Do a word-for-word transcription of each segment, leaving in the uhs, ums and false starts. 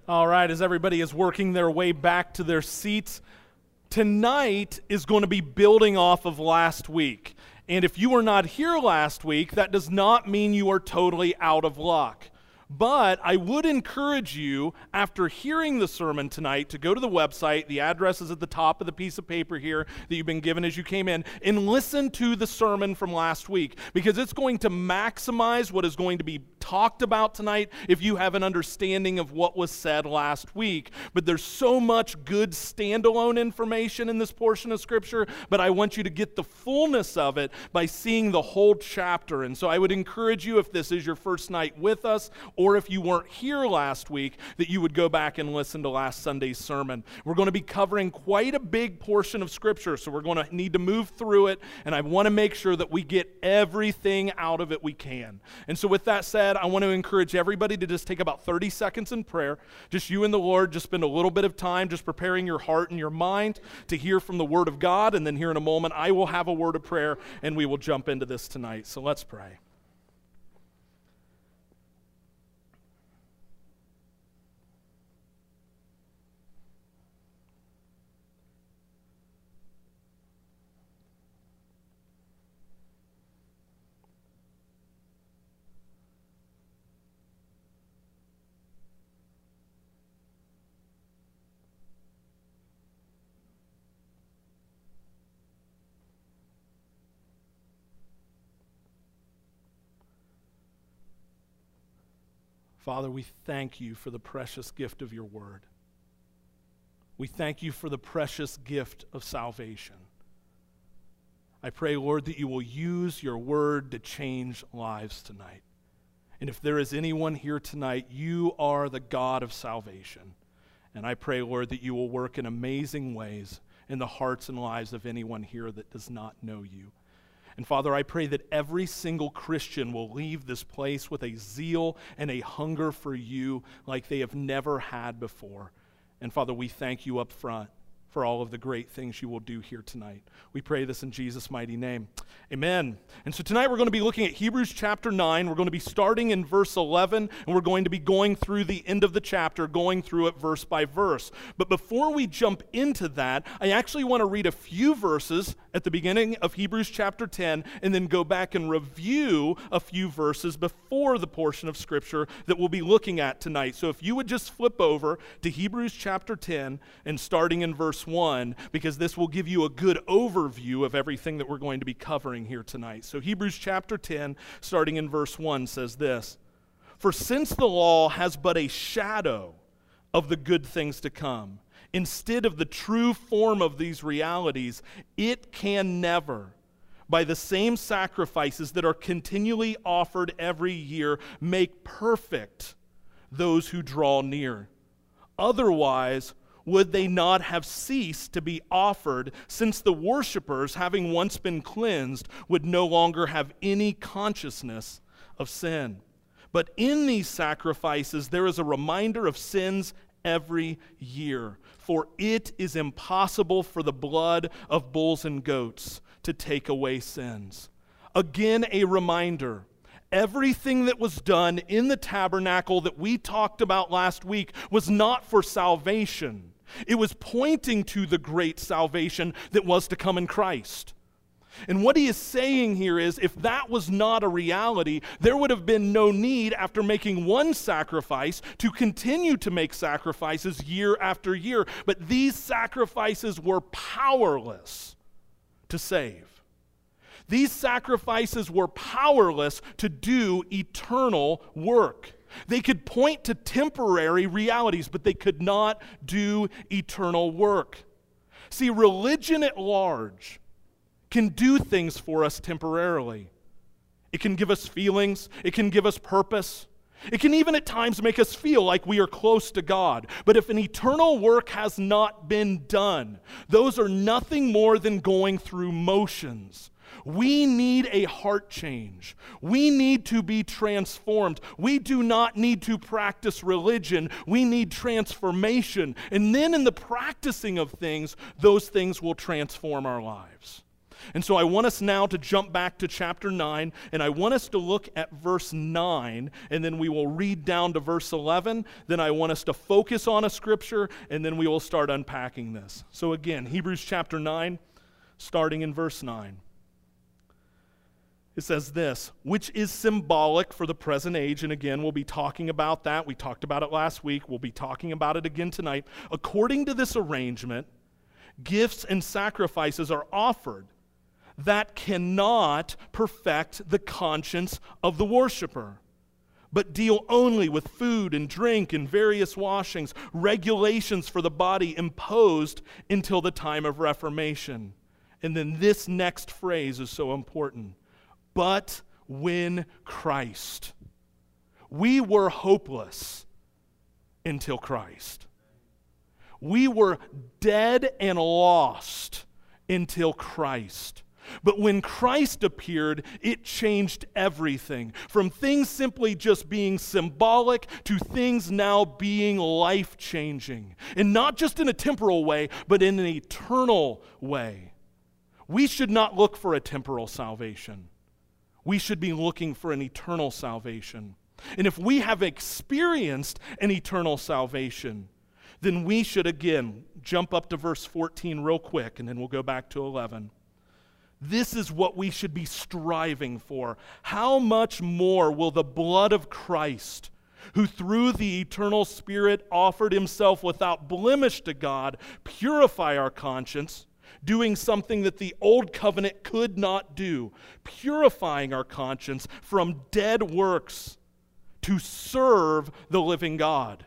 All right, as everybody is working their way back to their seats, tonight is going to be building off of last week. And if you were not here last week, that does not mean you are totally out of luck. But I would encourage you, after hearing the sermon tonight, to go to the website. The address is at the top of the piece of paper here that you've been given as you came in, and listen to the sermon from last week, because it's going to maximize what is going to be talked about tonight if you have an understanding of what was said last week. But there's so much good standalone information in this portion of Scripture, but I want you to get the fullness of it by seeing the whole chapter. And so I would encourage you, if this is your first night with us, or if you weren't here last week, that you would go back and listen to last Sunday's sermon. We're going to be covering quite a big portion of Scripture, so we're going to need to move through it, and I want to make sure that we get everything out of it we can. And so with that said, I want to encourage everybody to just take about thirty seconds in prayer. Just you and the Lord, just spend a little bit of time just preparing your heart and your mind to hear from the Word of God, and then here in a moment, I will have a word of prayer, and we will jump into this tonight. So let's pray. Father, we thank you for the precious gift of your word. We thank you for the precious gift of salvation. I pray, Lord, that you will use your word to change lives tonight. And if there is anyone here tonight, you are the God of salvation. And I pray, Lord, that you will work in amazing ways in the hearts and lives of anyone here that does not know you. And Father, I pray that every single Christian will leave this place with a zeal and a hunger for you like they have never had before. And Father, we thank you up front for all of the great things you will do here tonight. We pray this in Jesus' mighty name. Amen. And so tonight we're going to be looking at Hebrews chapter nine. We're going to be starting in verse eleven, and we're going to be going through the end of the chapter, going through it verse by verse. But before we jump into that, I actually want to read a few verses at the beginning of Hebrews chapter ten, and then go back and review a few verses before the portion of Scripture that we'll be looking at tonight. So if you would just flip over to Hebrews chapter ten, and starting in verse one, because this will give you a good overview of everything that we're going to be covering here tonight. So Hebrews chapter ten, starting in verse one, says this: "For since the law has but a shadow of the good things to come, instead of the true form of these realities, it can never, by the same sacrifices that are continually offered every year, make perfect those who draw near. Otherwise, would they not have ceased to be offered, since the worshipers, having once been cleansed, would no longer have any consciousness of sin? But in these sacrifices there is a reminder of sins every year, for it is impossible for the blood of bulls and goats to take away sins. Again, a reminder. Everything that was done in the tabernacle that we talked about last week was not for salvation. It was pointing to the great salvation that was to come in Christ. And what he is saying here is, if that was not a reality, there would have been no need, after making one sacrifice, to continue to make sacrifices year after year. But these sacrifices were powerless to save. These sacrifices were powerless to do eternal work. They could point to temporary realities, but they could not do eternal work. See, religion at large can do things for us temporarily. It can give us feelings. It can give us purpose. It can even at times make us feel like we are close to God. But if an eternal work has not been done, those are nothing more than going through motions. We need a heart change. We need to be transformed. We do not need to practice religion. We need transformation. And then in the practicing of things, those things will transform our lives. And so I want us now to jump back to chapter nine, and I want us to look at verse nine, and then we will read down to verse eleven. Then I want us to focus on a scripture, and then we will start unpacking this. So again, Hebrews chapter nine, starting in verse nine. It says this, which is symbolic for the present age, and again, we'll be talking about that. We talked about it last week. We'll be talking about it again tonight. According to this arrangement, gifts and sacrifices are offered that cannot perfect the conscience of the worshiper, but deal only with food and drink and various washings, regulations for the body imposed until the time of Reformation. And then this next phrase is so important. But when Christ. We were hopeless until Christ. We were dead and lost until Christ. But when Christ appeared, it changed everything. From things simply just being symbolic to things now being life-changing. And not just in a temporal way, but in an eternal way. We should not look for a temporal salvation. We should be looking for an eternal salvation. And if we have experienced an eternal salvation, then we should again jump up to verse fourteen real quick, and then we'll go back to eleven. This is what we should be striving for. How much more will the blood of Christ, who through the eternal Spirit offered himself without blemish to God, purify our conscience, doing something that the old covenant could not do, purifying our conscience from dead works to serve the living God.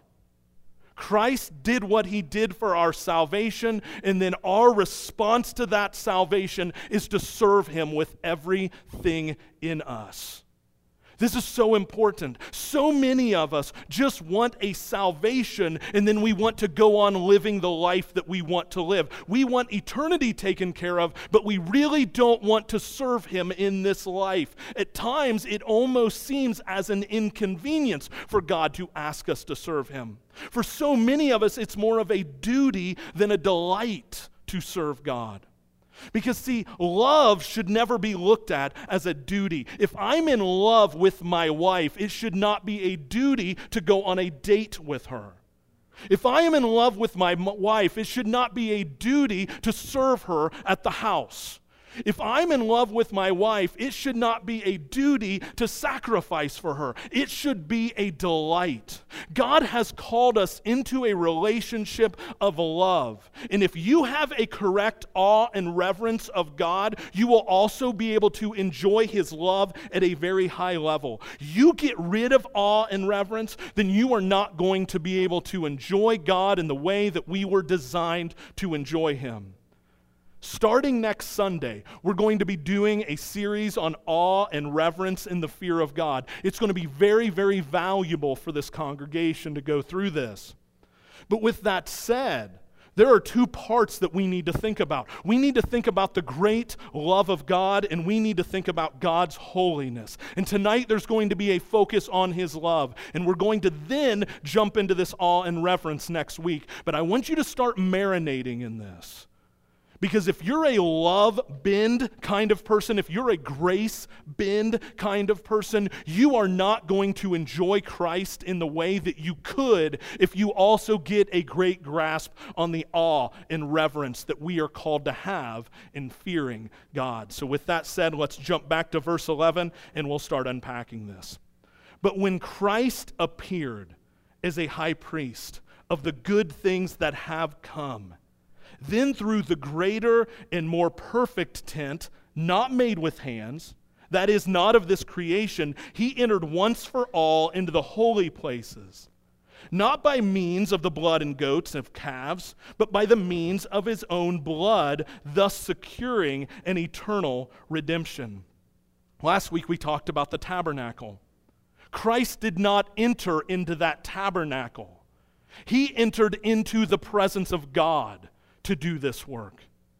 Christ did what he did for our salvation, and then our response to that salvation is to serve him with everything in us. This is so important. So many of us just want a salvation, and then we want to go on living the life that we want to live. We want eternity taken care of, but we really don't want to serve him in this life. At times, it almost seems as an inconvenience for God to ask us to serve him. For so many of us, it's more of a duty than a delight to serve God. Because, see, love should never be looked at as a duty. If I'm in love with my wife, it should not be a duty to go on a date with her. If I am in love with my wife, it should not be a duty to serve her at the house. If I'm in love with my wife, it should not be a duty to sacrifice for her. It should be a delight. God has called us into a relationship of love. And if you have a correct awe and reverence of God, you will also be able to enjoy his love at a very high level. You get rid of awe and reverence, then you are not going to be able to enjoy God in the way that we were designed to enjoy him. Starting next Sunday, we're going to be doing a series on awe and reverence in the fear of God. It's going to be very, very valuable for this congregation to go through this. But with that said, there are two parts that we need to think about. We need to think about the great love of God, and we need to think about God's holiness. And tonight there's going to be a focus on his love, and we're going to then jump into this awe and reverence next week. But I want you to start marinating in this. Because if you're a love bend kind of person, if you're a grace bend kind of person, you are not going to enjoy Christ in the way that you could if you also get a great grasp on the awe and reverence that we are called to have in fearing God. So with that said, let's jump back to verse eleven and we'll start unpacking this. But when Christ appeared as a high priest of the good things that have come, then through the greater and more perfect tent, not made with hands, that is not of this creation, he entered once for all into the holy places, not by means of the blood and goats and of calves, but by the means of his own blood, thus securing an eternal redemption. Last week we talked about the tabernacle. Christ did not enter into that tabernacle. He entered into the presence of God to do this work.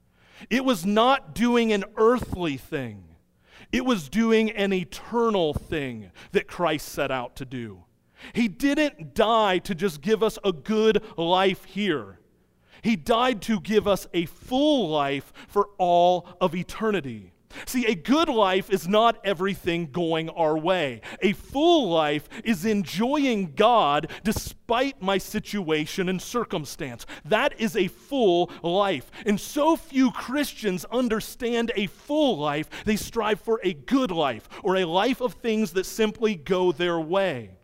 It was not doing an earthly thing. It was doing an eternal thing that Christ set out to do. He didn't die to just give us a good life here. He died to give us a full life for all of eternity. See, a good life is not everything going our way. A full life is enjoying God despite my situation and circumstance. That is a full life. And so few Christians understand a full life. They strive for a good life or a life of things that simply go their way.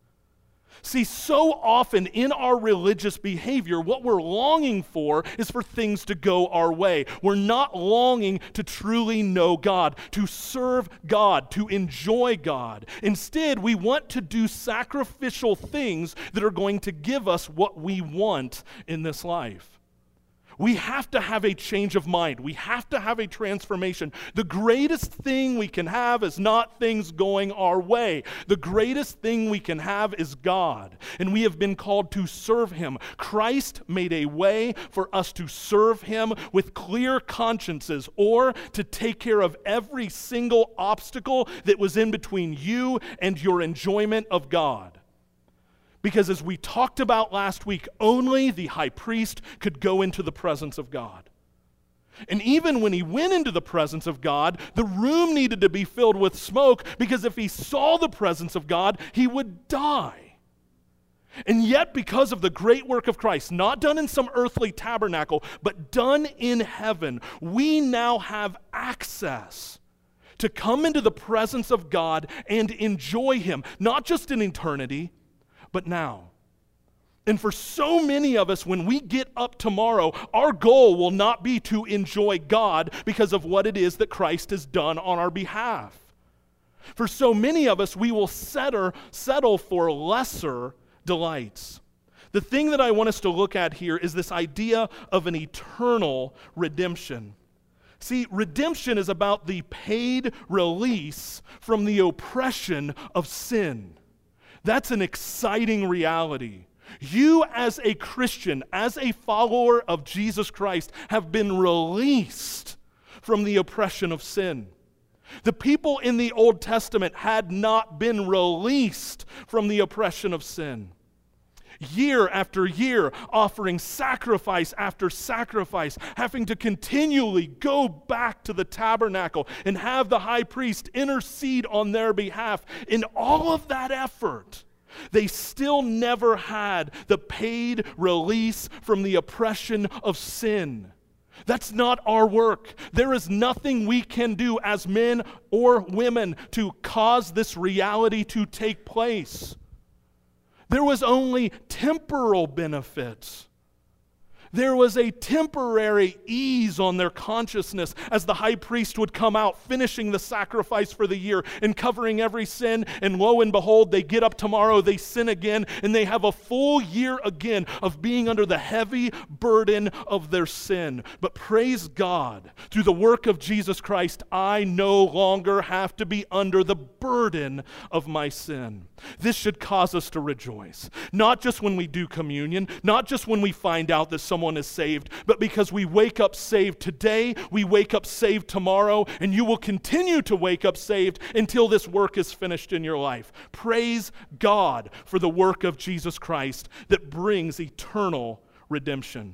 See, so often in our religious behavior, what we're longing for is for things to go our way. We're not longing to truly know God, to serve God, to enjoy God. Instead, we want to do sacrificial things that are going to give us what we want in this life. We have to have a change of mind. We have to have a transformation. The greatest thing we can have is not things going our way. The greatest thing we can have is God, and we have been called to serve Him. Christ made a way for us to serve Him with clear consciences, or to take care of every single obstacle that was in between you and your enjoyment of God. Because as we talked about last week, only the high priest could go into the presence of God. And even when he went into the presence of God, the room needed to be filled with smoke, because if he saw the presence of God, he would die. And yet, because of the great work of Christ, not done in some earthly tabernacle, but done in heaven, we now have access to come into the presence of God and enjoy Him, not just in eternity, but now. And for so many of us, when we get up tomorrow, our goal will not be to enjoy God because of what it is that Christ has done on our behalf. For so many of us, we will settle, settle for lesser delights. The thing that I want us to look at here is this idea of an eternal redemption. See, redemption is about the paid release from the oppression of sin. That's an exciting reality. You as a Christian, as a follower of Jesus Christ, have been released from the oppression of sin. The people in the Old Testament had not been released from the oppression of sin. Year after year, offering sacrifice after sacrifice, having to continually go back to the tabernacle and have the high priest intercede on their behalf. In all of that effort, they still never had the paid release from the oppression of sin. That's not our work. There is nothing we can do as men or women to cause this reality to take place. There was only temporal benefits. There was a temporary ease on their consciousness as the high priest would come out, finishing the sacrifice for the year and covering every sin. And lo and behold, they get up tomorrow, they sin again, and they have a full year again of being under the heavy burden of their sin. But praise God, through the work of Jesus Christ, I no longer have to be under the burden of my sin. This should cause us to rejoice. Not just when we do communion, not just when we find out that someone is saved, but because we wake up saved today, we wake up saved tomorrow, and you will continue to wake up saved until this work is finished in your life. Praise God for the work of Jesus Christ that brings eternal redemption.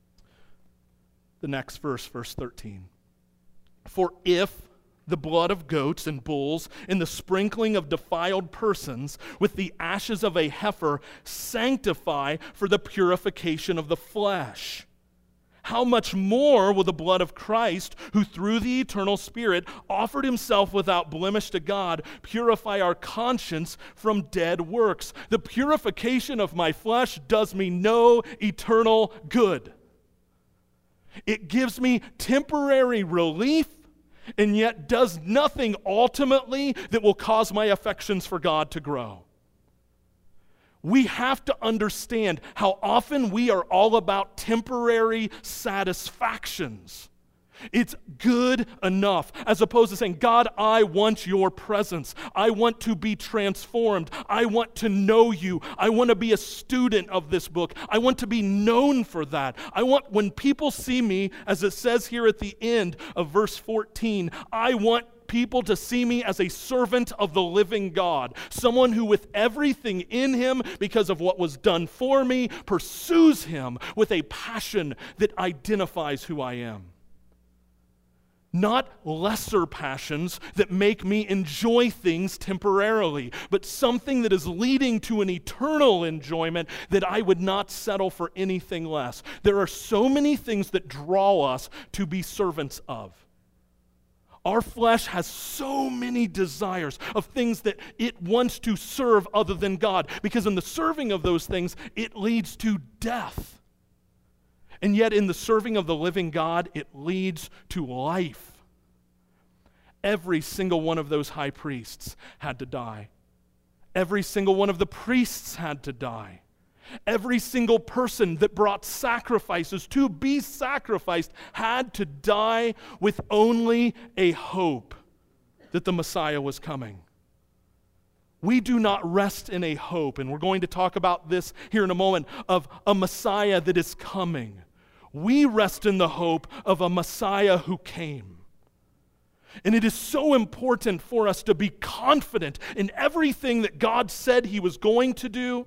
The next verse, verse thirteen. For if the blood of goats and bulls and the sprinkling of defiled persons with the ashes of a heifer sanctify for the purification of the flesh, how much more will the blood of Christ, who through the eternal Spirit offered Himself without blemish to God, purify our conscience from dead works? The purification of my flesh does me no eternal good. It gives me temporary relief, and yet does nothing ultimately that will cause my affections for God to grow. We have to understand how often we are all about temporary satisfactions. It's good enough, as opposed to saying, God, I want your presence. I want to be transformed. I want to know you. I want to be a student of this book. I want to be known for that. I want, when people see me, as it says here at the end of verse fourteen, I want people to see me as a servant of the living God, someone who with everything in him, because of what was done for me, pursues him with a passion that identifies who I am. Not lesser passions that make me enjoy things temporarily, but something that is leading to an eternal enjoyment that I would not settle for anything less. There are so many things that draw us to be servants of. Our flesh has so many desires of things that it wants to serve other than God, because in the serving of those things, it leads to death. And yet in the serving of the living God, it leads to life. Every single one of those high priests had to die. Every single one of the priests had to die. Every single person that brought sacrifices to be sacrificed had to die with only a hope that the Messiah was coming. We do not rest in a hope, and we're going to talk about this here in a moment, of a Messiah that is coming. We rest in the hope of a Messiah who came. And it is so important for us to be confident in everything that God said he was going to do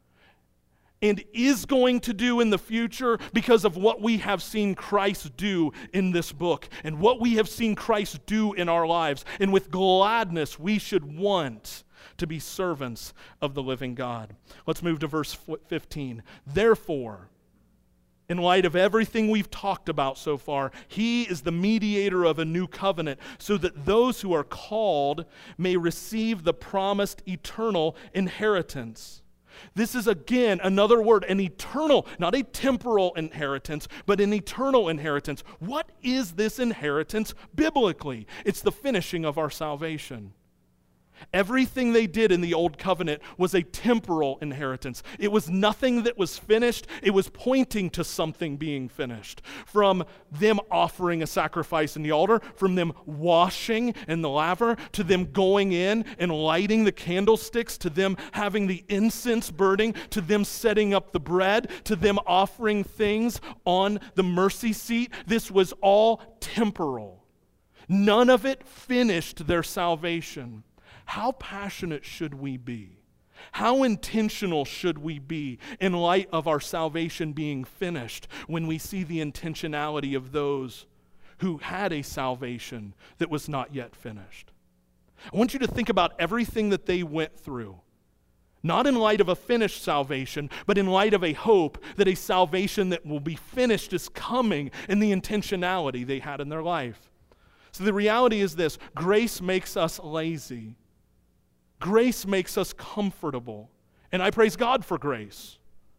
and is going to do in the future, because of what we have seen Christ do in this book and what we have seen Christ do in our lives. And with gladness, we should want to be servants of the living God. Let's move to verse fifteen. Therefore, in light of everything we've talked about so far, he is the mediator of a new covenant, so that those who are called may receive the promised eternal inheritance. This is again another word, an eternal, not a temporal inheritance, but an eternal inheritance. What is this inheritance biblically? It's the finishing of our salvation. Everything they did in the old covenant was a temporal inheritance. It was nothing that was finished. It was pointing to something being finished. From them offering a sacrifice in the altar, from them washing in the laver, to them going in and lighting the candlesticks, to them having the incense burning, to them setting up the bread, to them offering things on the mercy seat. This was all temporal. None of it finished their salvation. How passionate should we be? How intentional should we be in light of our salvation being finished when we see the intentionality of those who had a salvation that was not yet finished? I want you to think about everything that they went through, not in light of a finished salvation, but in light of a hope that a salvation that will be finished is coming, and the intentionality they had in their life. So the reality is this: grace makes us lazy. Grace makes us comfortable, and I praise God for grace.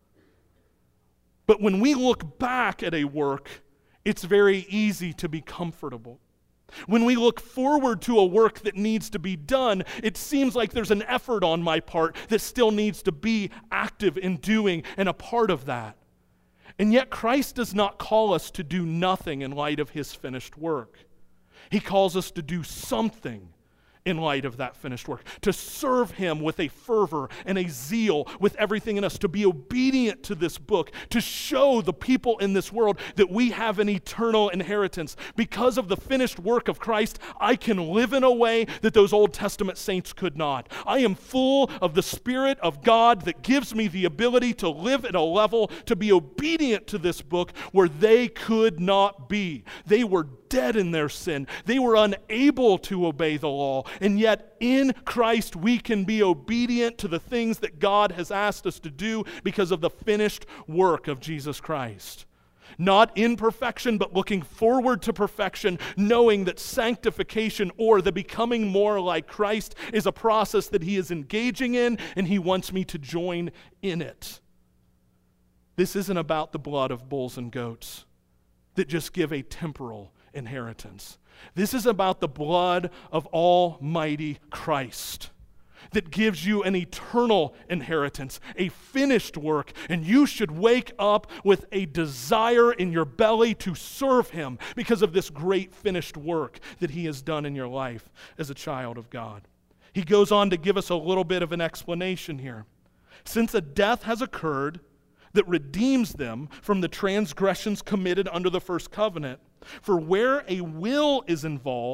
But when we look back at a work, it's very easy to be comfortable. When we look forward to a work that needs to be done, it seems like there's an effort on my part that still needs to be active in doing and a part of that. And yet Christ does not call us to do nothing in light of his finished work. He calls us to do something in light of that finished work, to serve him with a fervor and a zeal with everything in us, to be obedient to this book, to show the people in this world that we have an eternal inheritance. Because of the finished work of Christ, I can live in a way that those Old Testament saints could not. I am full of the Spirit of God that gives me the ability to live at a level to be obedient to this book where they could not be. They were dead in their sin. They were unable to obey the law. And yet in Christ we can be obedient to the things that God has asked us to do because of the finished work of Jesus Christ. Not in perfection, but looking forward to perfection, knowing that sanctification, or the becoming more like Christ, is a process that he is engaging in, and he wants me to join in it. This isn't about the blood of bulls and goats that just give a temporal inheritance. This is about the blood of Almighty Christ that gives you an eternal inheritance, a finished work, and you should wake up with a desire in your belly to serve him because of this great finished work that he has done in your life as a child of God. He goes on to give us a little bit of an explanation here. Since a death has occurred that redeems them from the transgressions committed under the first covenant, for where a will is involved,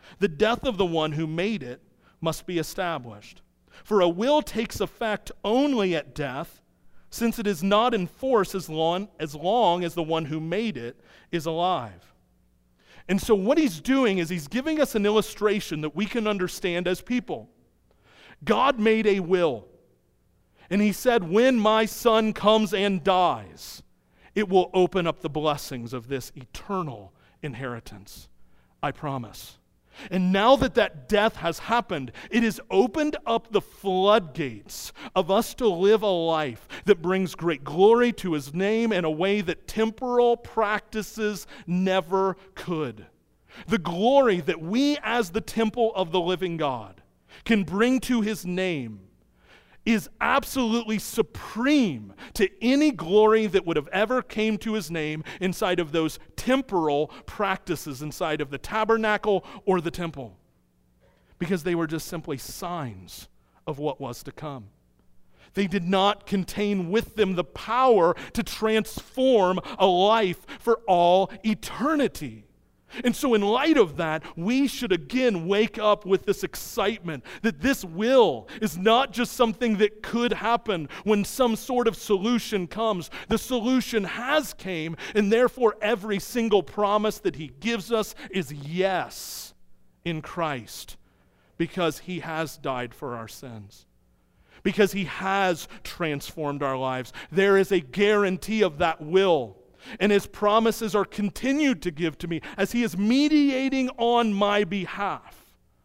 the death of the one who made it must be established. For a will takes effect only at death, since it is not in force as long, as long as the one who made it is alive. And so what he's doing is he's giving us an illustration that we can understand as people. God made a will, and he said, when my son comes and dies, it will open up the blessings of this eternal inheritance. I promise. And now that that death has happened, it has opened up the floodgates of us to live a life that brings great glory to his name in a way that temporal practices never could. The glory that we as the temple of the living God can bring to his name is absolutely supreme to any glory that would have ever came to his name inside of those temporal practices inside of the tabernacle or the temple, because they were just simply signs of what was to come. They did not contain with them the power to transform a life for all eternity. And so in light of that, we should again wake up with this excitement that this will is not just something that could happen when some sort of solution comes. The solution has came, and therefore every single promise that he gives us is yes in Christ, because he has died for our sins, because he has transformed our lives. There is a guarantee of that will. And his promises are continued to give to me as he is mediating on my behalf.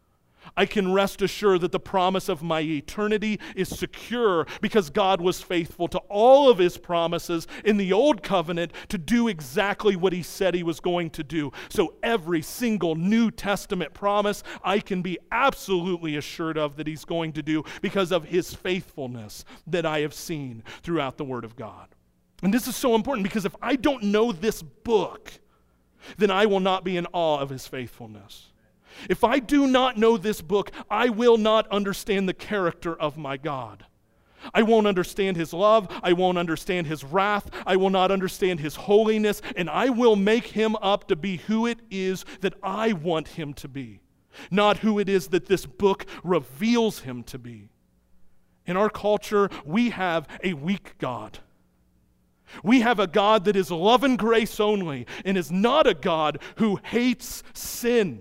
I can rest assured that the promise of my eternity is secure because God was faithful to all of his promises in the old covenant to do exactly what he said he was going to do. So every single New Testament promise I can be absolutely assured of that he's going to do because of his faithfulness that I have seen throughout the Word of God. And this is so important because if I don't know this book, then I will not be in awe of his faithfulness. If I do not know this book, I will not understand the character of my God. I won't understand his love. I won't understand his wrath. I will not understand his holiness. And I will make him up to be who it is that I want him to be, not who it is that this book reveals him to be. In our culture, we have a weak God. We have a God that is love and grace only and is not a God who hates sin,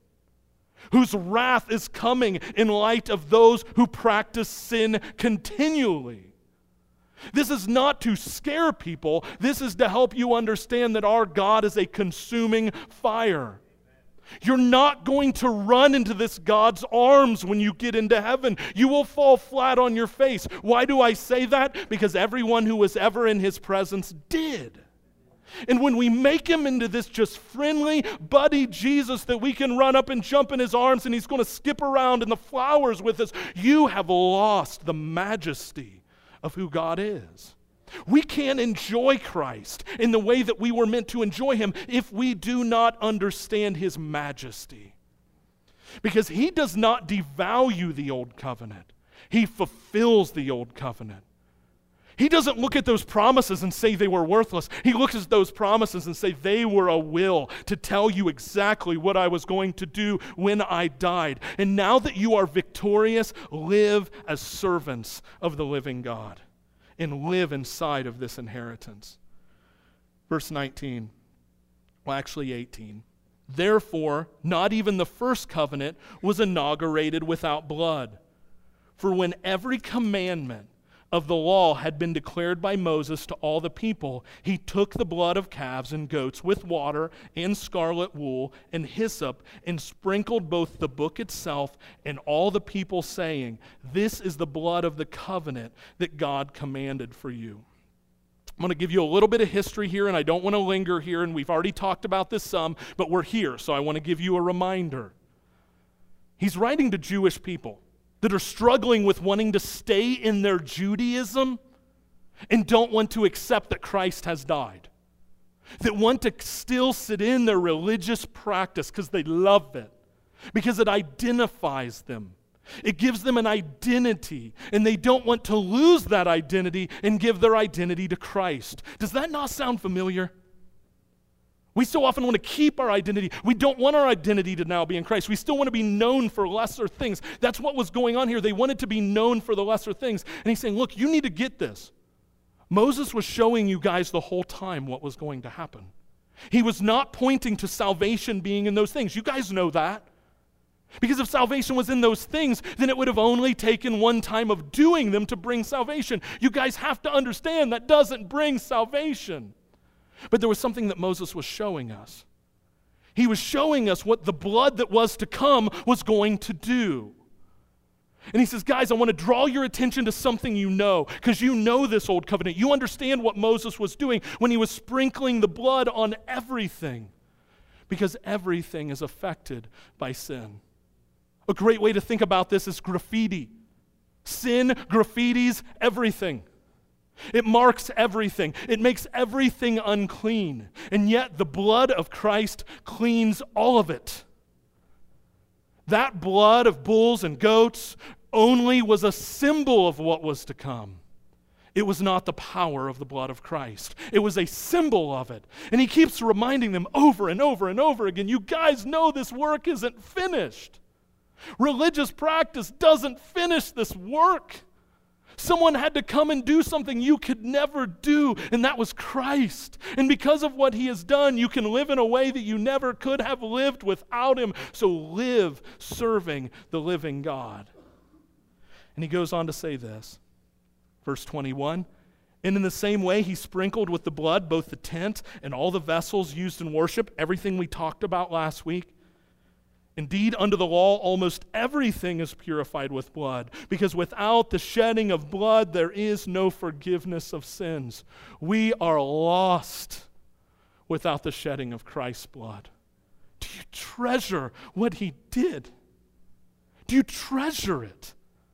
whose wrath is coming in light of those who practice sin continually. This is not to scare people. This is to help you understand that our God is a consuming fire. You're not going to run into this God's arms when you get into heaven. You will fall flat on your face. Why do I say that? Because everyone who was ever in his presence did. And when we make him into this just friendly, buddy Jesus that we can run up and jump in his arms and he's going to skip around in the flowers with us, you have lost the majesty of who God is. We can't enjoy Christ in the way that we were meant to enjoy him if we do not understand his majesty. Because he does not devalue the old covenant. He fulfills the old covenant. He doesn't look at those promises and say they were worthless. He looks at those promises and say they were a will to tell you exactly what I was going to do when I died. And now that you are victorious, live as servants of the living God and live inside of this inheritance. Verse nineteen, well actually eighteen. Therefore, not even the first covenant was inaugurated without blood. For when every commandment of the law had been declared by Moses to all the people, he took the blood of calves and goats with water and scarlet wool and hyssop and sprinkled both the book itself and all the people, saying, "This is the blood of the covenant that God commanded for you." I'm going to give you a little bit of history here, and I don't want to linger here, and we've already talked about this some, but we're here, so I want to give you a reminder. He's writing to Jewish people that are struggling with wanting to stay in their Judaism and don't want to accept that Christ has died, that want to still sit in their religious practice because they love it, because it identifies them. It gives them an identity, and they don't want to lose that identity and give their identity to Christ. Does that not sound familiar? We so often want to keep our identity. We don't want our identity to now be in Christ. We still want to be known for lesser things. That's what was going on here. They wanted to be known for the lesser things. And he's saying, look, you need to get this. Moses was showing you guys the whole time what was going to happen. He was not pointing to salvation being in those things. You guys know that. Because if salvation was in those things, then it would have only taken one time of doing them to bring salvation. You guys have to understand that doesn't bring salvation. But there was something that Moses was showing us. He was showing us what the blood that was to come was going to do. And he says, guys, I want to draw your attention to something you know, because you know this old covenant. You understand what Moses was doing when he was sprinkling the blood on everything, because everything is affected by sin. A great way to think about this is graffiti. Sin graffitis everything. It marks everything. It makes everything unclean. And yet the blood of Christ cleans all of it. That blood of bulls and goats only was a symbol of what was to come. It was not the power of the blood of Christ. It was a symbol of it. And he keeps reminding them over and over and over again, you guys know this work isn't finished. Religious practice doesn't finish this work. Someone had to come and do something you could never do, and that was Christ. And because of what he has done, you can live in a way that you never could have lived without him. So live serving the living God. And he goes on to say this, verse twenty-one, and in the same way he sprinkled with the blood both the tent and all the vessels used in worship, everything we talked about last week. Indeed, under the law, almost everything is purified with blood, because without the shedding of blood, there is no forgiveness of sins. We are lost without the shedding of Christ's blood. Do you treasure what he did? Do you treasure it?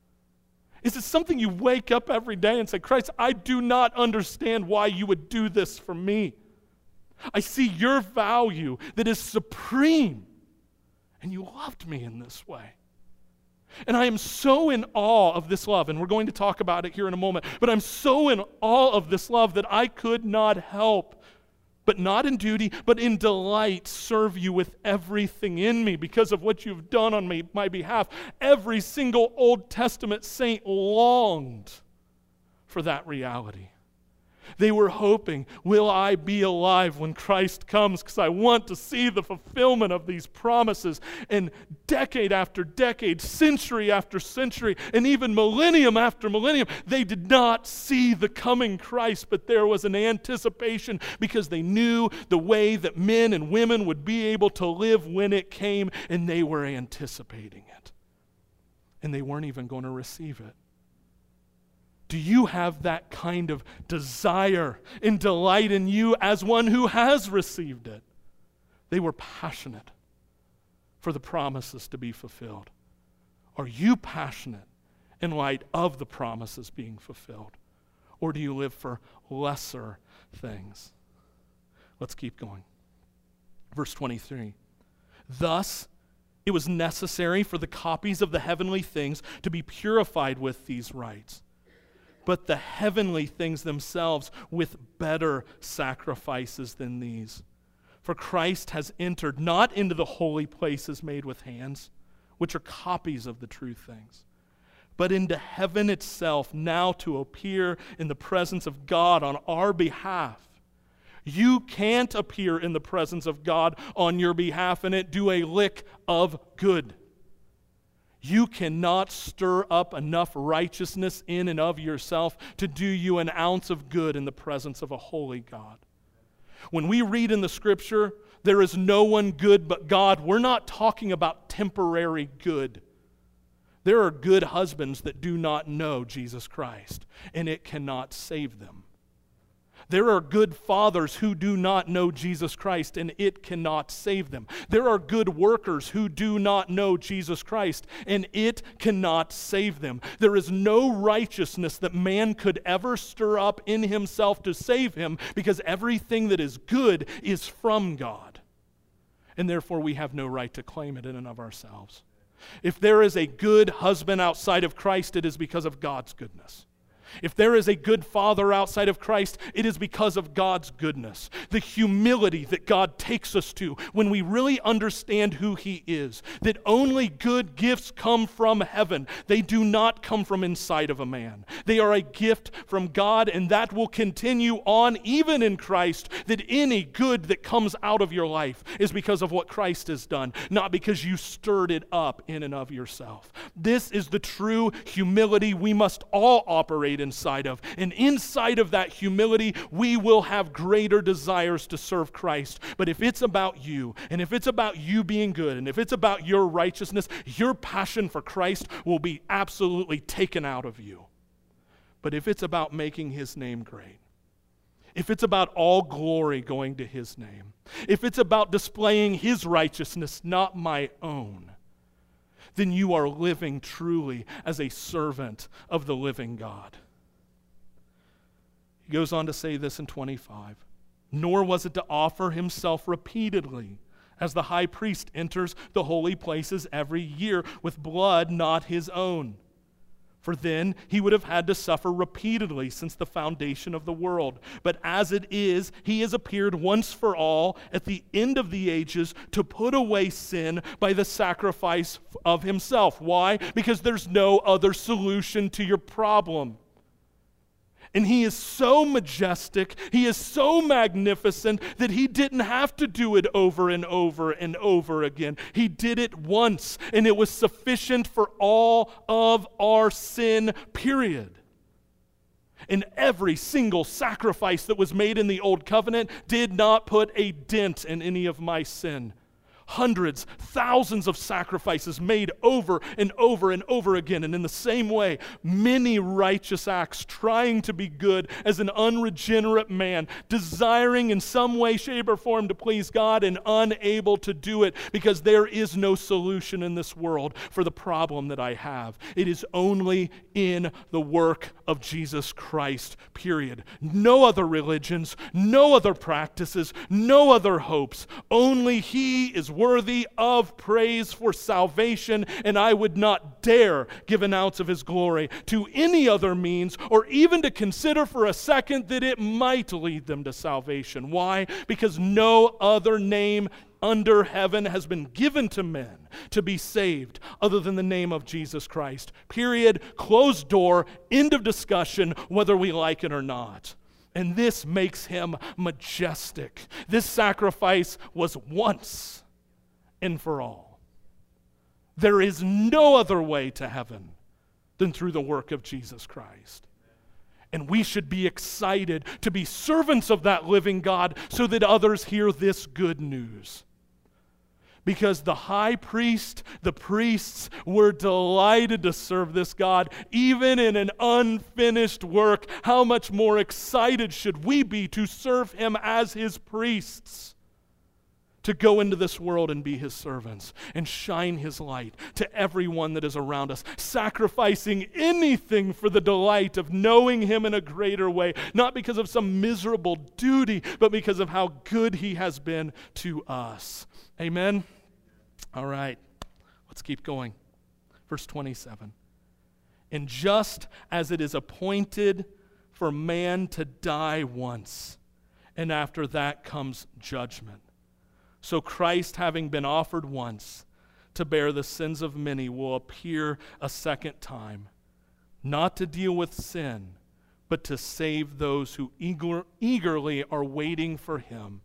Is it something you wake up every day and say, Christ, I do not understand why you would do this for me. I see your value that is supreme. And you loved me in this way. And I am so in awe of this love, and we're going to talk about it here in a moment, but I'm so in awe of this love that I could not help, but not in duty, but in delight, serve you with everything in me because of what you've done on me, my behalf. Every single Old Testament saint longed for that reality. They were hoping, will I be alive when Christ comes? Because I want to see the fulfillment of these promises. And decade after decade, century after century, and even millennium after millennium, they did not see the coming Christ, but there was an anticipation because they knew the way that men and women would be able to live when it came, and they were anticipating it. And they weren't even going to receive it. Do you have that kind of desire and delight in you as one who has received it? They were passionate for the promises to be fulfilled. Are you passionate in light of the promises being fulfilled? Or do you live for lesser things? Let's keep going. Verse twenty-three. Thus, it was necessary for the copies of the heavenly things to be purified with these rites, but the heavenly things themselves with better sacrifices than these. For Christ has entered not into the holy places made with hands, which are copies of the true things, but into heaven itself, now to appear in the presence of God on our behalf. You can't appear in the presence of God on your behalf and it do a lick of good. You cannot stir up enough righteousness in and of yourself to do you an ounce of good in the presence of a holy God. When we read in the Scripture, there is no one good but God, we're not talking about temporary good. There are good husbands that do not know Jesus Christ, and it cannot save them. There are good fathers who do not know Jesus Christ, and it cannot save them. There are good workers who do not know Jesus Christ, and it cannot save them. There is no righteousness that man could ever stir up in himself to save him, because everything that is good is from God. And therefore we have no right to claim it in and of ourselves. If there is a good husband outside of Christ, it is because of God's goodness. If there is a good father outside of Christ, it is because of God's goodness. The humility that God takes us to when we really understand who he is. That only good gifts come from heaven. They do not come from inside of a man. They are a gift from God, and that will continue on even in Christ. That any good that comes out of your life is because of what Christ has done, not because you stirred it up in and of yourself. This is the true humility we must all operate inside of. And inside of that humility, we will have greater desires to serve Christ. But if it's about you, and if it's about you being good, and if it's about your righteousness, your passion for Christ will be absolutely taken out of you. But if it's about making his name great, if it's about all glory going to his name, if it's about displaying his righteousness, not my own, then you are living truly as a servant of the living God. He goes on to say this in twenty-five. Nor was it to offer himself repeatedly, as the high priest enters the holy places every year with blood not his own. For then he would have had to suffer repeatedly since the foundation of the world. But as it is, he has appeared once for all at the end of the ages to put away sin by the sacrifice of himself. Why? Because there's no other solution to your problem. And he is so majestic, he is so magnificent that he didn't have to do it over and over and over again. He did it once, and it was sufficient for all of our sin, period. And every single sacrifice that was made in the Old Covenant did not put a dent in any of my sin. Hundreds, thousands of sacrifices made over and over and over again. And in the same way, many righteous acts trying to be good as an unregenerate man, desiring in some way, shape, or form to please God and unable to do it because there is no solution in this world for the problem that I have. It is only in the work of Jesus Christ, period. No other religions, no other practices, no other hopes. Only he is worthy of praise for salvation, and I would not dare give an ounce of his glory to any other means, or even to consider for a second that it might lead them to salvation. Why? Because no other name under heaven has been given to men to be saved other than the name of Jesus Christ. Period. Closed door. End of discussion, whether we like it or not. And this makes him majestic. This sacrifice was once and for all. There is no other way to heaven than through the work of Jesus Christ. And we should be excited to be servants of that living God so that others hear this good news. Because the high priest, the priests were delighted to serve this God, even in an unfinished work. How much more excited should we be to serve him as his priests? To go into this world and be his servants and shine his light to everyone that is around us, sacrificing anything for the delight of knowing him in a greater way, not because of some miserable duty, but because of how good he has been to us. Amen? All right, let's keep going. Verse twenty-seven. And just as it is appointed for man to die once, and after that comes judgment, so Christ, having been offered once to bear the sins of many, will appear a second time, not to deal with sin, but to save those who eager, eagerly are waiting for him.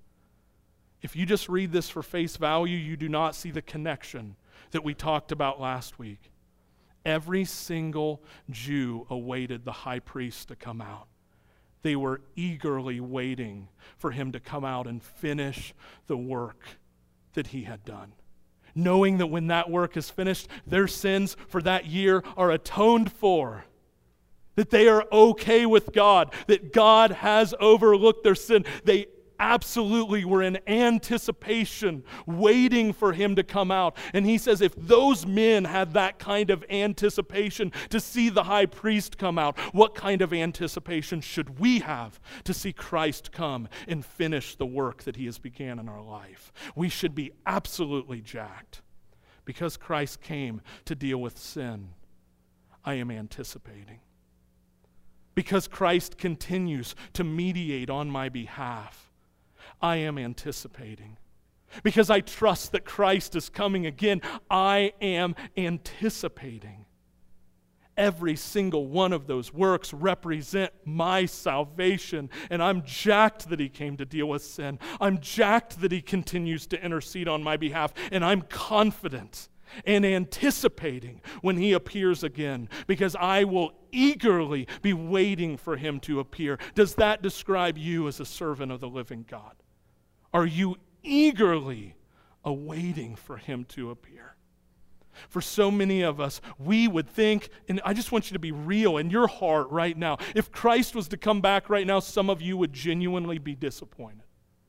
If you just read this for face value, you do not see the connection that we talked about last week. Every single Jew awaited the high priest to come out. They were eagerly waiting for him to come out and finish the work that he had done, knowing that when that work is finished, their sins for that year are atoned for, that they are okay with God, that God has overlooked their sin. They absolutely were in anticipation, waiting for him to come out. And he says, if those men had that kind of anticipation to see the high priest come out, what kind of anticipation should we have to see Christ come and finish the work that he has began in our life? We should be absolutely jacked. Because Christ came to deal with sin, I am anticipating. because Christ continues to mediate on my behalf, I am anticipating. Because I trust that Christ is coming again, I am anticipating. Every single one of those works represent my salvation, and I'm jacked that he came to deal with sin. I'm jacked that he continues to intercede on my behalf, and I'm confident and anticipating when he appears again, because I will eagerly be waiting for him to appear. Does that describe you as a servant of the living God? Are you eagerly awaiting for him to appear? For so many of us, we would think, and I just want you to be real in your heart right now, if Christ was to come back right now, some of you would genuinely be disappointed.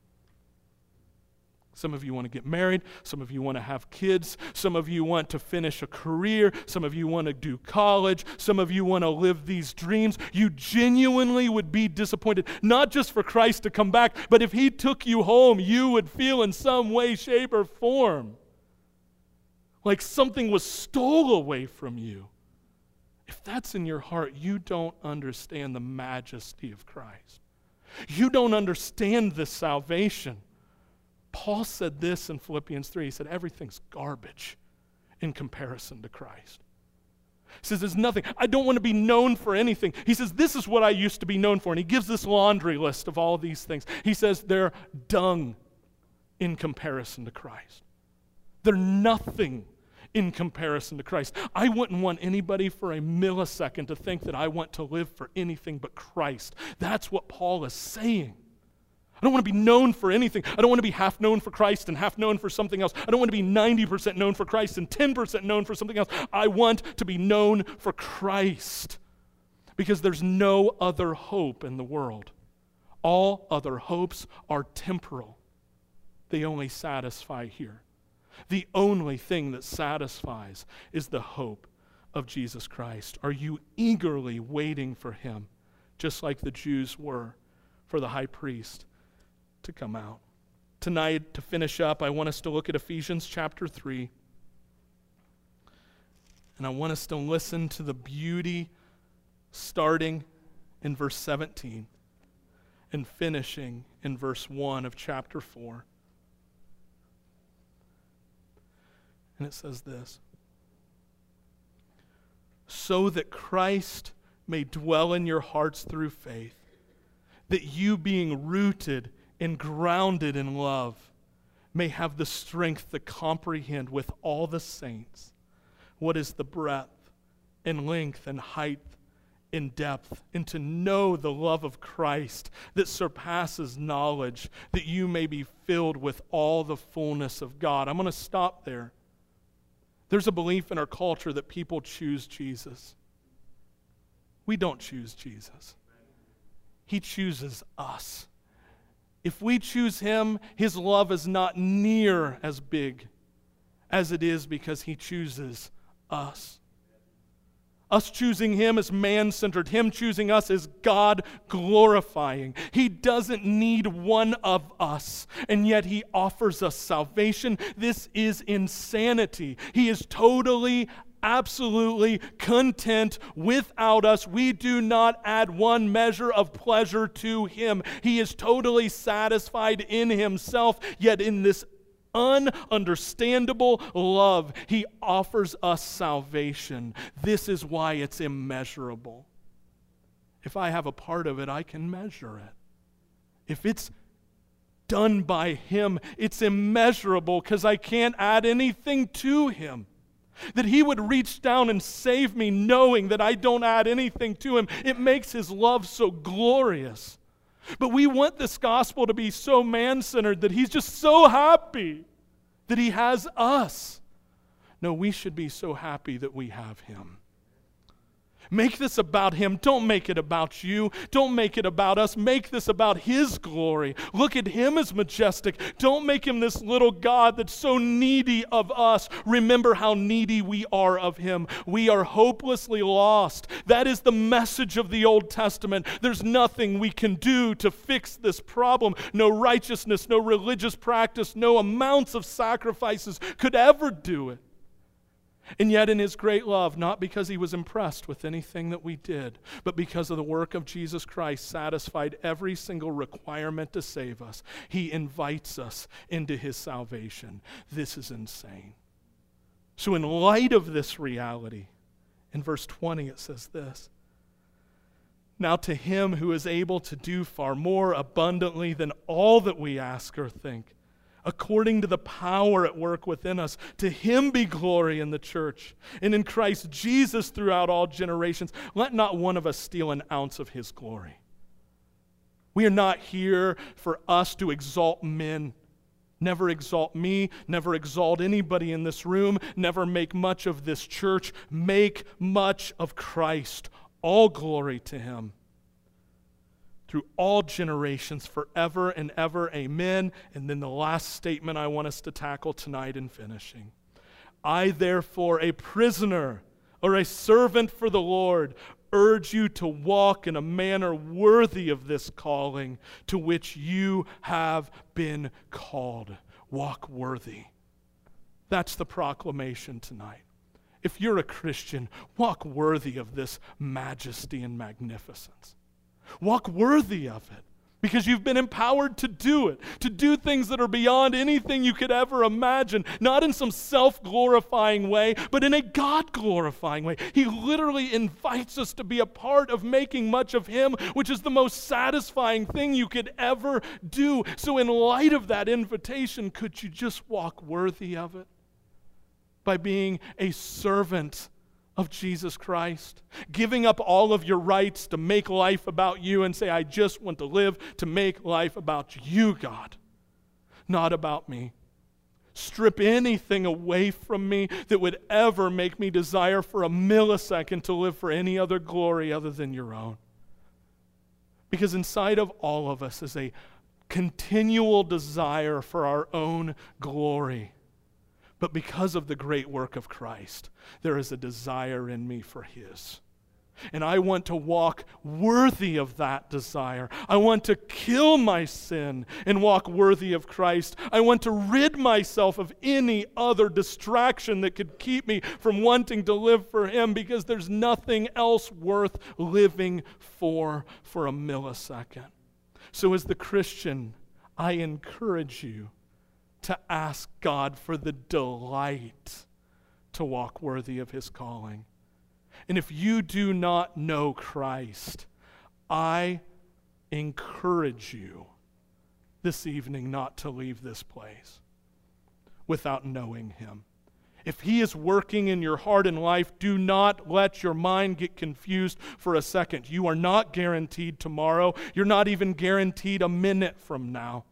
Some of you want to get married. Some of you want to have kids. Some of you want to finish a career. Some of you want to do college. Some of you want to live these dreams. You genuinely would be disappointed, not just for Christ to come back, but if he took you home, you would feel in some way, shape, or form like something was stole away from you. If that's in your heart, you don't understand the majesty of Christ. You don't understand this salvation. Paul said this in Philippians three. He said, everything's garbage in comparison to Christ. He says, there's nothing. I don't want to be known for anything. He says, this is what I used to be known for. And he gives this laundry list of all of these things. He says, they're dung in comparison to Christ. They're nothing in comparison to Christ. I wouldn't want anybody for a millisecond to think that I want to live for anything but Christ. That's what Paul is saying. I don't want to be known for anything. I don't want to be half known for Christ and half known for something else. I don't want to be ninety percent known for Christ and ten percent known for something else. I want to be known for Christ because there's no other hope in the world. All other hopes are temporal. They only satisfy here. The only thing that satisfies is the hope of Jesus Christ. Are you eagerly waiting for him, just like the Jews were for the high priest to come out? Tonight, to finish up, I want us to look at Ephesians chapter three. And I want us to listen to the beauty starting in verse seventeen and finishing in verse one of chapter four. And it says this: so that Christ may dwell in your hearts through faith, that you being rooted and grounded in love may have the strength to comprehend with all the saints what is the breadth and length and height and depth, and to know the love of Christ that surpasses knowledge, that you may be filled with all the fullness of God. I'm going to stop there. There's a belief in our culture that people choose Jesus. We don't choose Jesus. He chooses us. If we choose him, his love is not near as big as it is because he chooses us. Us choosing him is man-centered. Him choosing us is God-glorifying. He doesn't need one of us, and yet he offers us salvation. This is insanity. He is totally, absolutely content without us. We do not add one measure of pleasure to him. He is totally satisfied in himself, yet in this ununderstandable love, he offers us salvation. This is why it's immeasurable. If I have a part of it, I can measure it. If it's done by him, it's immeasurable because I can't add anything to him. That he would reach down and save me knowing that I don't add anything to him, it makes his love so glorious. But we want this gospel to be so man-centered that he's just so happy that he has us. No, we should be so happy that we have him. Make this about him. Don't make it about you. Don't make it about us. Make this about his glory. Look at him as majestic. Don't make him this little God that's so needy of us. Remember how needy we are of him. We are hopelessly lost. That is the message of the Old Testament. There's nothing we can do to fix this problem. No righteousness, no religious practice, no amounts of sacrifices could ever do it. And yet in his great love, not because he was impressed with anything that we did, but because of the work of Jesus Christ satisfied every single requirement to save us, he invites us into his salvation. This is insane. So in light of this reality, in verse twenty it says this, "Now to him who is able to do far more abundantly than all that we ask or think, according to the power at work within us, to him be glory in the church and in Christ Jesus throughout all generations. Let not one of us steal an ounce of his glory." We are not here for us to exalt men. Never exalt me, never exalt anybody in this room, never make much of this church. Make much of Christ. All glory to him through all generations, forever and ever. Amen. And then the last statement I want us to tackle tonight in finishing. "I therefore, a prisoner or a servant for the Lord, urge you to walk in a manner worthy of this calling to which you have been called." Walk worthy. That's the proclamation tonight. If you're a Christian, walk worthy of this majesty and magnificence. Walk worthy of it because you've been empowered to do it, to do things that are beyond anything you could ever imagine, not in some self-glorifying way, but in a God-glorifying way. He literally invites us to be a part of making much of him, which is the most satisfying thing you could ever do. So in light of that invitation, could you just walk worthy of it by being a servant of Jesus Christ, giving up all of your rights to make life about you and say, "I just want to live to make life about you, God, not about me." Strip anything away from me that would ever make me desire for a millisecond to live for any other glory other than your own. Because inside of all of us is a continual desire for our own glory. But because of the great work of Christ, there is a desire in me for his. And I want to walk worthy of that desire. I want to kill my sin and walk worthy of Christ. I want to rid myself of any other distraction that could keep me from wanting to live for him, because there's nothing else worth living for for a millisecond. So as the Christian, I encourage you to ask God for the delight to walk worthy of his calling. And if you do not know Christ, I encourage you this evening not to leave this place without knowing him. If he is working in your heart and life, do not let your mind get confused for a second. You are not guaranteed tomorrow. You're not even guaranteed a minute from now.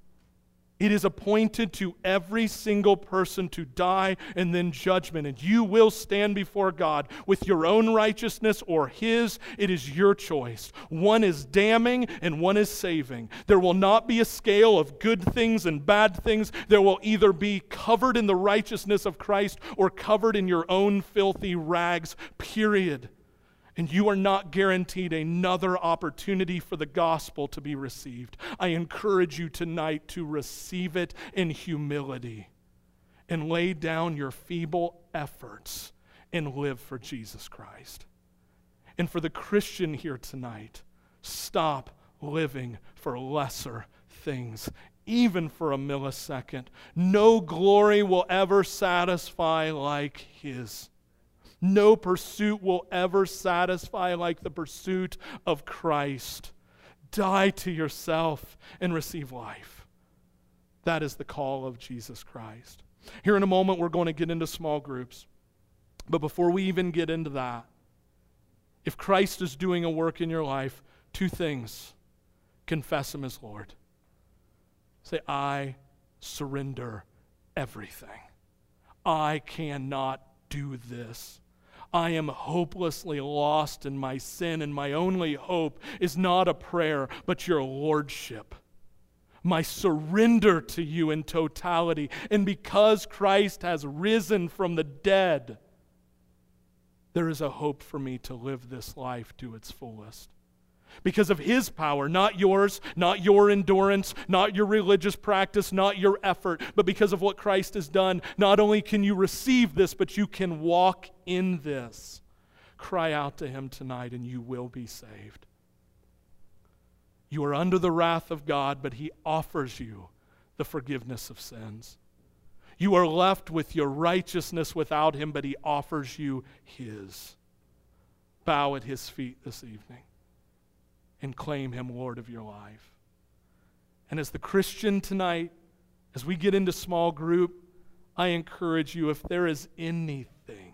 It is appointed to every single person to die and then judgment. And you will stand before God with your own righteousness or his. It is your choice. One is damning and one is saving. There will not be a scale of good things and bad things. There will either be covered in the righteousness of Christ or covered in your own filthy rags, period. And you are not guaranteed another opportunity for the gospel to be received. I encourage you tonight to receive it in humility and lay down your feeble efforts and live for Jesus Christ. And for the Christian here tonight, stop living for lesser things, even for a millisecond. No glory will ever satisfy like his. No pursuit will ever satisfy like the pursuit of Christ. Die to yourself and receive life. That is the call of Jesus Christ. Here in a moment, we're going to get into small groups. But before we even get into that, if Christ is doing a work in your life, two things. Confess him as Lord. Say, I surrender everything. I cannot do this. I am hopelessly lost in my sin, and my only hope is not a prayer, but your lordship. My surrender to you in totality. And because Christ has risen from the dead, there is a hope for me to live this life to its fullest. Because of his power, not yours, not your endurance, not your religious practice, not your effort, but because of what Christ has done, not only can you receive this, but you can walk in this. Cry out to him tonight and you will be saved. You are under the wrath of God, but he offers you the forgiveness of sins. You are left with your righteousness without him, but he offers you his. Bow at his feet this evening and claim him Lord of your life. And as the Christian tonight, as we get into small group, I encourage you, if there is anything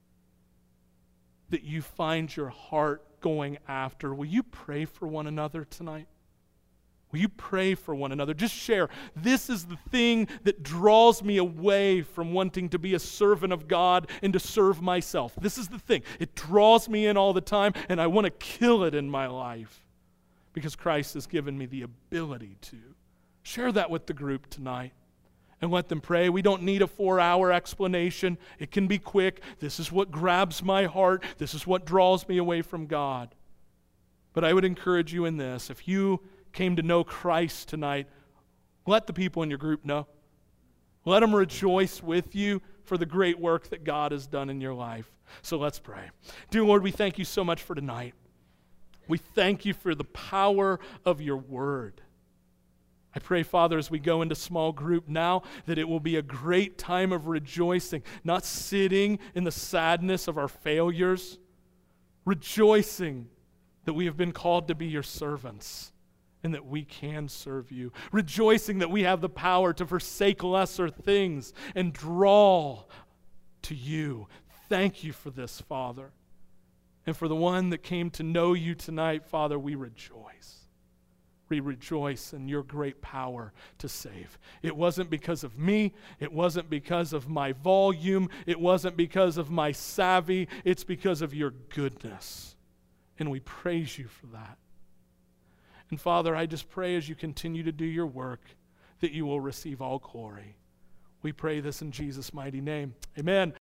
that you find your heart going after, will you pray for one another tonight? Will you pray for one another? Just share. This is the thing that draws me away from wanting to be a servant of God and to serve myself. This is the thing. It draws me in all the time, and I want to kill it in my life because Christ has given me the ability to. Share that with the group tonight and let them pray. We don't need a four-hour explanation. It can be quick. This is what grabs my heart. This is what draws me away from God. But I would encourage you in this. If you came to know Christ tonight, let the people in your group know. Let them rejoice with you for the great work that God has done in your life. So let's pray. Dear Lord, we thank you so much for tonight. We thank you for the power of your word. I pray, Father, as we go into small group now, that it will be a great time of rejoicing, not sitting in the sadness of our failures, rejoicing that we have been called to be your servants and that we can serve you, rejoicing that we have the power to forsake lesser things and draw to you. Thank you for this, Father. And for the one that came to know you tonight, Father, we rejoice. We rejoice in your great power to save. It wasn't because of me. It wasn't because of my volume. It wasn't because of my savvy. It's because of your goodness. And we praise you for that. And Father, I just pray as you continue to do your work that you will receive all glory. We pray this in Jesus' mighty name. Amen.